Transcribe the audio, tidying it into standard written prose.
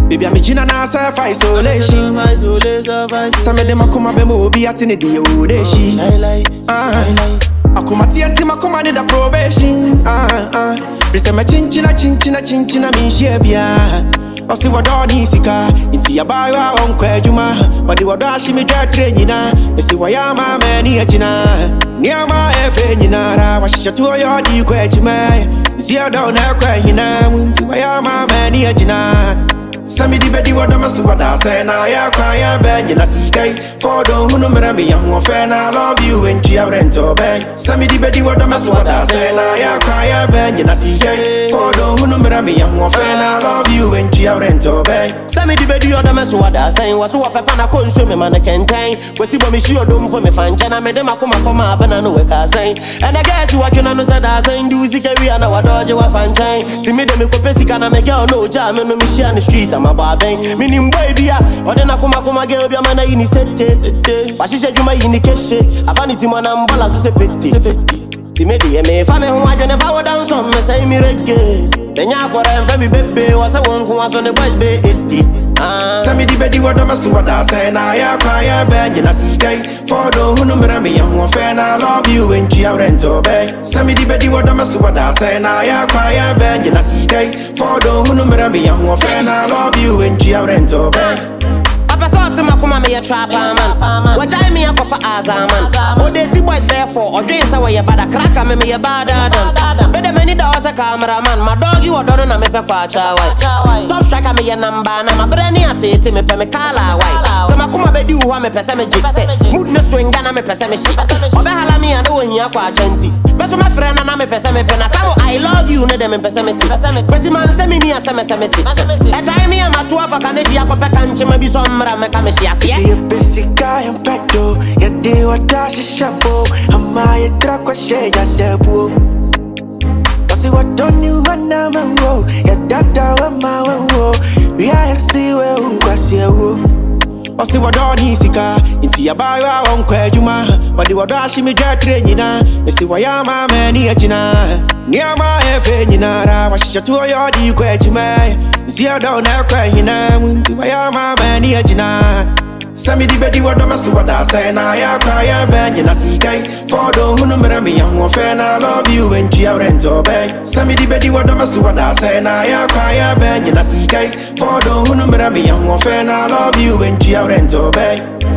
Baby, I'm Gina na self isolation. Some of them are come up and be at in the old she. I come at the end, I come at the probation. Press my chinchina, me shabia. I see what on his car. Into your bar, on Quajuma. But the wadashi me drag train, you see why I'm a man here, Gina. Near my F.N. Wash your 2 yard, you Quajuma. See how down there crying now. Into why I'm a man here, Gina. Sami di bedi wada masu wada say na ya kwa ya benye na sikai for don hunu mera me yan wo fe na love you when you are rento be Sami di bedi wada masu wada say na ya kwa ya benye na sikai for don hunu mera me yan wo fe na love you when you are rento be Sami di bedi wada masu wada say wasu wa pepa na konso me man kenten wesi bo me shi odom ko me fanche na me de makoma bana no we ka say and I guess you watching no say da say do zike wi na wadoje wa fanche ti me de me ko pesika na me girl no ja me no me shi on the street my baby, meaning baby, or then I come girl, be a man in his set. But she said you might in the cash. I found it in my number, so say petty. Timedy, me, if I'm a white, never go down some, say me reggae. Then you got a family baby, was a one who was on the boys, be 80. Sami di bedi wada masu wada say na ya kwa ya benye na sikai for don hunu mera me yan wo fe na love you when you are rento be Sami di bedi wada masu wada say na ya kwa ya benye na sikai for don hunu mera me yan wo fe na love you when you are rento be Pastor Makuma me a trapper man. What time me a go for Azaman? Oh, they boys therefore, or dress away a bad cracker, me a bad done. Better many doors a cameraman. My dog you are done and me pepper chow. Top striker me a number, and my brandy at it, me pe me color white. So Makuma be do one me pesame jig. Mood no swing down me pesame shit. Obe hala me and do here kwa 20. Beso my friend and me pesame pena. So I love you, ne dem pesame ti. Pesi man se me ni a seme si. A time me a matua for kaneshi a kope kanche me be some. See a basic guy and pedo, ya de wa dashi shapo, ama ya trakwa she ya debu. Kasi wa doni wa na mango, ya dada wa ma wango, ya si we unkwasi ewo. Kasi wa doni sika, inti ya bayo wa Quajuma, wadi wa dashi mi drag train yina, mesi wa ya ma meni ya jina. Near my F.N. Wash your 2 yard, you Quajuma. See how down there crying now. Into I am a man here, Gina. Sami di bedi wada masu wada say na ya kwa ya benye na sikai for don hunu mera me yan wo fe na love you when you are rento be Sami di bedi wada masu wada say na ya kwa ya benye na sikai for don hunu mera me yan wo fe na love you when you are rento be